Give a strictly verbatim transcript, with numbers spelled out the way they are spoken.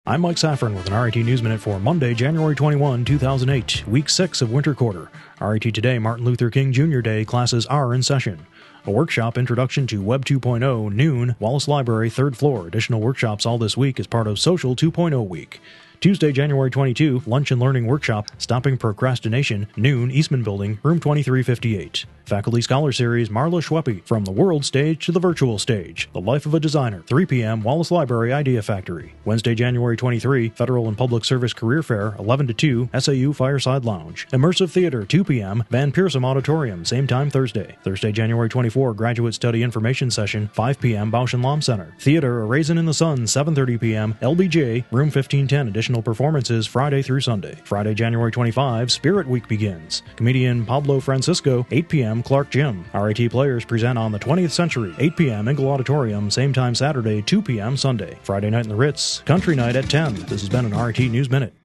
I'm Mike Saffron with an R I T News Minute for Monday, January twenty-first, two thousand eight, Week six of Winter Quarter. R I T Today, Martin Luther King Junior Day, classes are in session. A workshop, Introduction to Web two point oh, noon, Wallace Library, third floor. Additional workshops all this week as part of Social two point oh Week. Tuesday, January twenty-second, Lunch and Learning Workshop, Stopping Procrastination, noon, Eastman Building, room twenty-three fifty-eight. Faculty Scholar Series, Marla Schweppe, From the World Stage to the Virtual Stage, The Life of a Designer, three p.m., Wallace Library Idea Factory. Wednesday, January twenty-third, Federal and Public Service Career Fair, eleven to two, S A U Fireside Lounge. Immersive Theater, two p.m., Van Pearsum Auditorium, same time Thursday. Thursday, January twenty-fourth, Graduate Study Information Session, five p.m., Bausch and Lomb Center. Theater, A Raisin in the Sun, seven thirty p.m., L B J, room fifteen ten. Additional performances Friday through Sunday. Friday, January twenty-fifth, Spirit Week begins. Comedian Pablo Francisco, eight p.m., Clark Gym. R I T players present on the twentieth Century, eight p.m., Engel Auditorium, same time Saturday, two p.m. Sunday. Friday night in the Ritz, Country Night at ten. This has been an R I T News Minute.